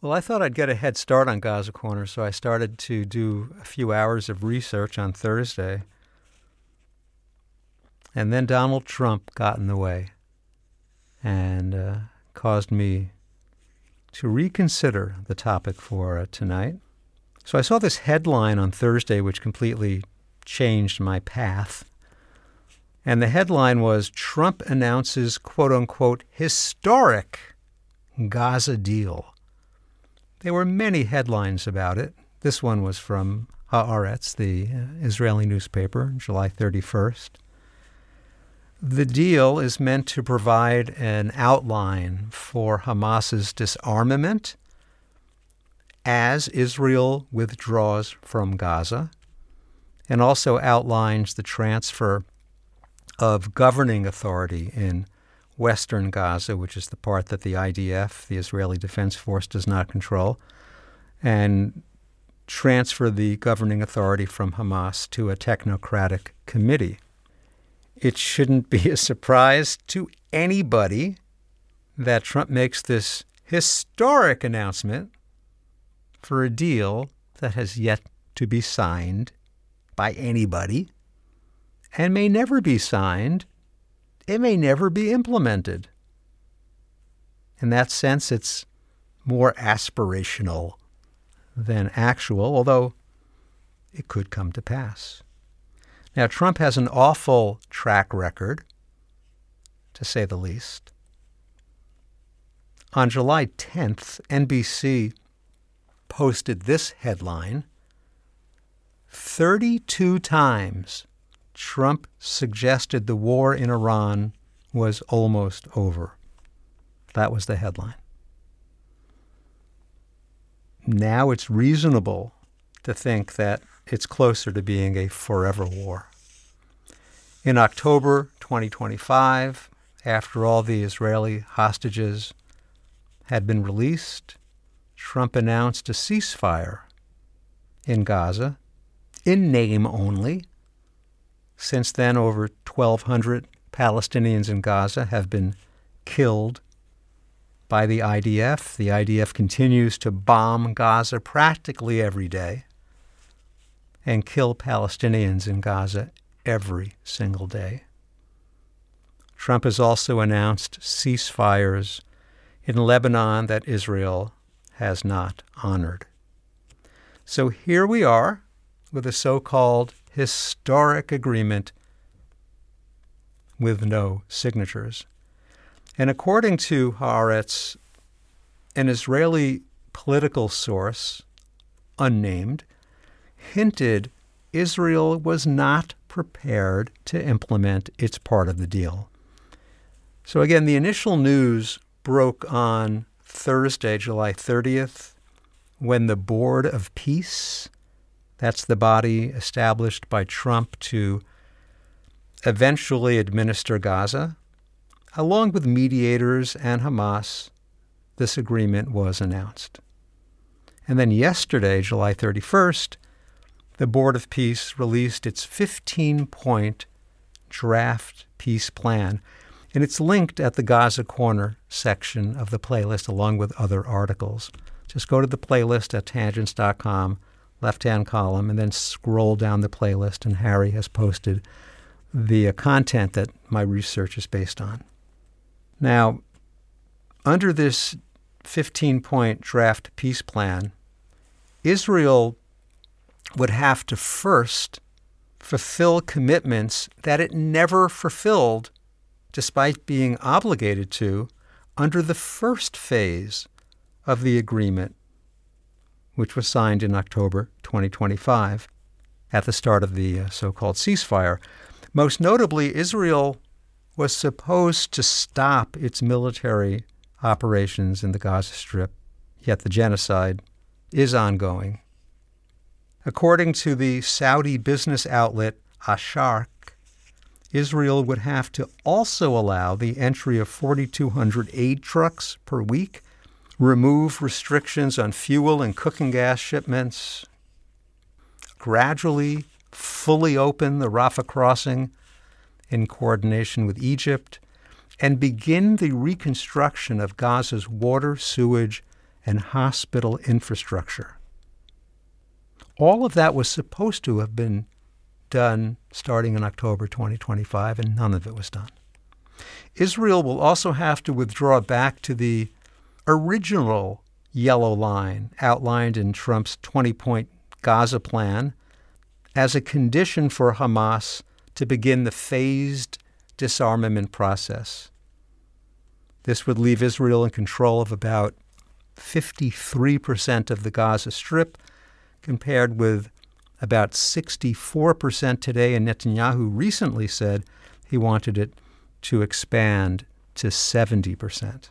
Well, I thought I'd get a head start on Gaza Corner, so I started to do a few hours of research on Thursday. And then Donald Trump got in the way and caused me to reconsider the topic for tonight. So I saw this headline on Thursday which completely changed my path. And the headline was, Trump announces, quote-unquote, historic Gaza deal. There were many headlines about it. This one was from Haaretz, the Israeli newspaper, July 31st. The deal is meant to provide an outline for Hamas's disarmament as Israel withdraws from Gaza, and also outlines the transfer of governing authority in western Gaza, which is the part that the IDF, the Israeli Defense Force, does not control, and transfer the governing authority from Hamas to a technocratic committee. It shouldn't be a surprise to anybody that Trump makes this historic announcement for a deal that has yet to be signed by anybody and may never be signed. It may never be implemented. In that sense, it's more aspirational than actual, although it could come to pass. Now, Trump has an awful track record, to say the least. On July 10th, NBC posted this headline: 32 times Trump suggested the war in Iran was almost over. That was the headline. Now it's reasonable to think that it's closer to being a forever war. In October 2025, after all the Israeli hostages had been released, Trump announced a ceasefire in Gaza, in name only. Since then, over 1,200 Palestinians in Gaza have been killed by the IDF. The IDF continues to bomb Gaza practically every day and kill Palestinians in Gaza every single day. Trump has also announced ceasefires in Lebanon that Israel has not honored. So here we are with a so-called historic agreement with no signatures. And according to Haaretz, an Israeli political source, unnamed, hinted Israel was not prepared to implement its part of the deal. So again, the initial news broke on Thursday, July 30th, when the Board of Peace, that's the body established by Trump to eventually administer Gaza, along with mediators and Hamas, this agreement was announced. And then yesterday, July 31st, the Board of Peace released its 15-point draft peace plan, and it's linked at the Gaza Corner section of the playlist along with other articles. Just go to the playlist at tangents.com, left-hand column, and then scroll down the playlist, and Harry has posted the content that my research is based on. Now, under this 15-point draft peace plan, Israel would have to first fulfill commitments that it never fulfilled, despite being obligated to, under the first phase of the agreement, which was signed in October 2025 at the start of the so-called ceasefire. Most notably, Israel was supposed to stop its military operations in the Gaza Strip, yet the genocide is ongoing. According to the Saudi business outlet Asharq, Israel would have to also allow the entry of 4,200 aid trucks per week, remove restrictions on fuel and cooking gas shipments, gradually fully open the Rafah crossing in coordination with Egypt, and begin the reconstruction of Gaza's water, sewage, and hospital infrastructure. All of that was supposed to have been done starting in October 2025, and none of it was done. Israel will also have to withdraw back to the original yellow line outlined in Trump's 20-point Gaza plan as a condition for Hamas to begin the phased disarmament process. This would leave Israel in control of about 53% of the Gaza Strip, compared with about 64% today, and Netanyahu recently said he wanted it to expand to 70%.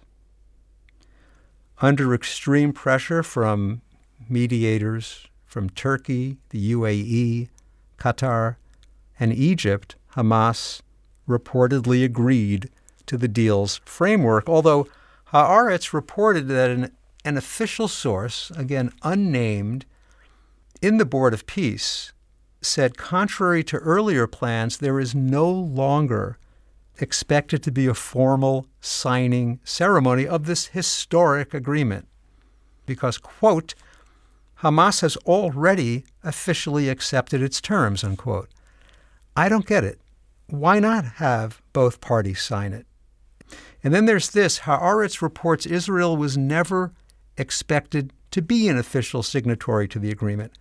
Under extreme pressure from mediators from Turkey, the UAE, Qatar, and Egypt, Hamas reportedly agreed to the deal's framework, although Haaretz reported that an official source, again unnamed, in the Board of Peace said, contrary to earlier plans, there is no longer expected to be a formal signing ceremony of this historic agreement because, quote, Hamas has already officially accepted its terms, unquote. I don't get it. Why not have both parties sign it? And then there's this. Haaretz reports Israel was never expected to be an official signatory to the agreement.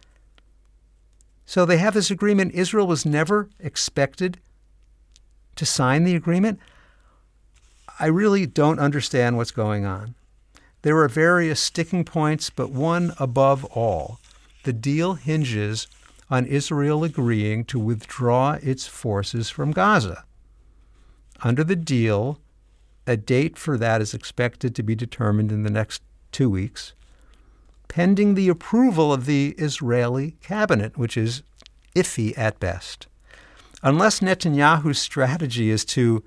So they have this agreement. Israel was never expected to sign the agreement. I really don't understand what's going on. There are various sticking points, but one above all. The deal hinges on Israel agreeing to withdraw its forces from Gaza. Under the deal, a date for that is expected to be determined in the next 2 weeks, pending the approval of the Israeli cabinet, which is iffy at best. Unless Netanyahu's strategy is to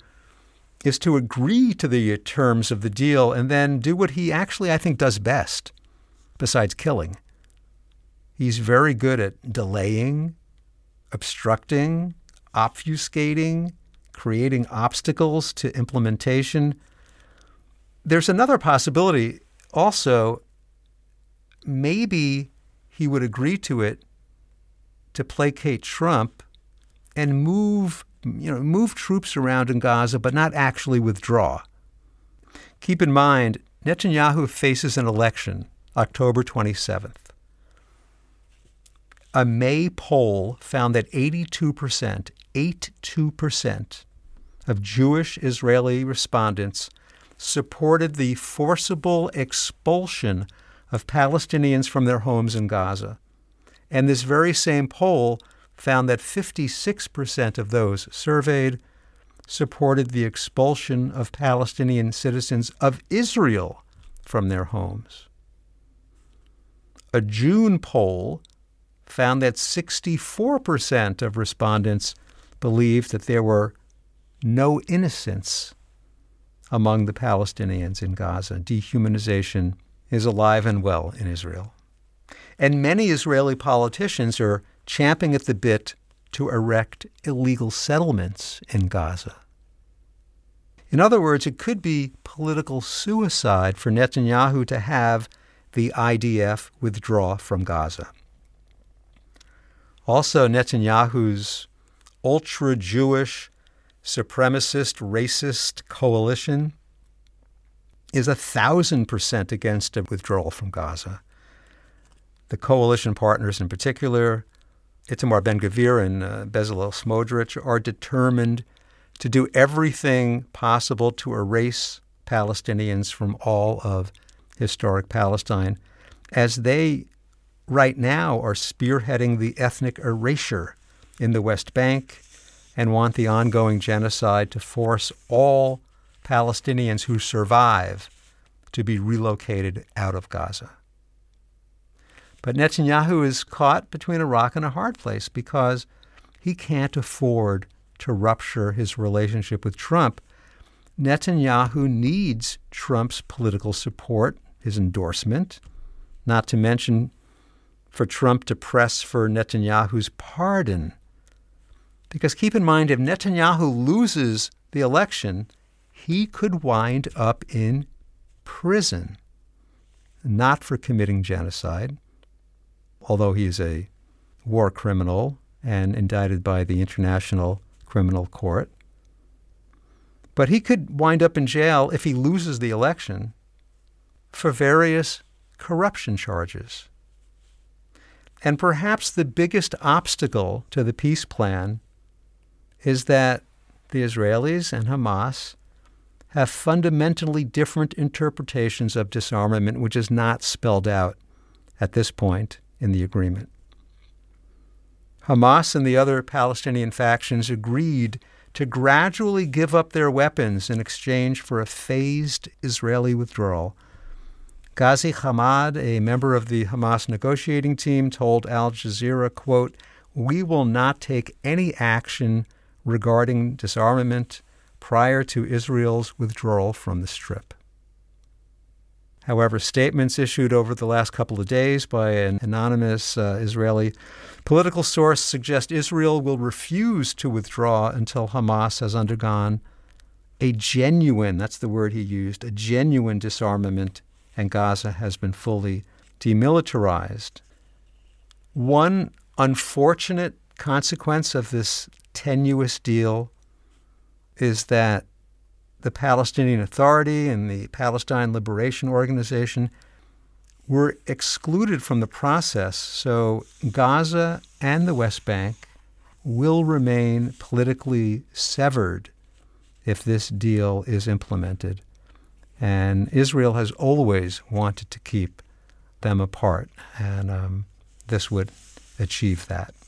agree to the terms of the deal and then do what he actually, I think, does best, besides killing. He's very good at delaying, obstructing, obfuscating, creating obstacles to implementation. There's another possibility also. Maybe he would agree to it to placate Trump and move troops around in Gaza, but not actually withdraw. Keep in mind, Netanyahu faces an election, October 27th. A May poll found that 82% of Jewish Israeli respondents supported the forcible expulsion of Palestinians from their homes in Gaza. And this very same poll found that 56% of those surveyed supported the expulsion of Palestinian citizens of Israel from their homes. A June poll found that 64% of respondents believed that there were no innocents among the Palestinians in Gaza. Dehumanization is alive and well in Israel. And many Israeli politicians are champing at the bit to erect illegal settlements in Gaza. In other words, it could be political suicide for Netanyahu to have the IDF withdraw from Gaza. Also, Netanyahu's ultra-Jewish, supremacist, racist coalition is 1,000% against a withdrawal from Gaza. The coalition partners in particular, Itamar Ben-Gvir and Bezalel Smotrich, are determined to do everything possible to erase Palestinians from all of historic Palestine, as they right now are spearheading the ethnic erasure in the West Bank and want the ongoing genocide to force all Palestinians who survive to be relocated out of Gaza. But Netanyahu is caught between a rock and a hard place because he can't afford to rupture his relationship with Trump. Netanyahu needs Trump's political support, his endorsement, not to mention for Trump to press for Netanyahu's pardon. Because keep in mind, if Netanyahu loses the election, he could wind up in prison. not for committing genocide, although he is a war criminal and indicted by the International Criminal Court. But he could wind up in jail if he loses the election for various corruption charges. And perhaps the biggest obstacle to the peace plan is that the Israelis and Hamas have fundamentally different interpretations of disarmament, which is not spelled out at this point in the agreement. Hamas and the other Palestinian factions agreed to gradually give up their weapons in exchange for a phased Israeli withdrawal. Ghazi Hamad, a member of the Hamas negotiating team, told Al Jazeera, quote, "We will not take any action regarding disarmament prior to Israel's withdrawal from the Strip." However, statements issued over the last couple of days by an anonymous Israeli political source suggest Israel will refuse to withdraw until Hamas has undergone a genuine, that's the word he used, a genuine disarmament, and Gaza has been fully demilitarized. One unfortunate consequence of this tenuous deal is that the Palestinian Authority and the Palestine Liberation Organization were excluded from the process, so Gaza and the West Bank will remain politically severed if this deal is implemented. And Israel has always wanted to keep them apart, and this would achieve that.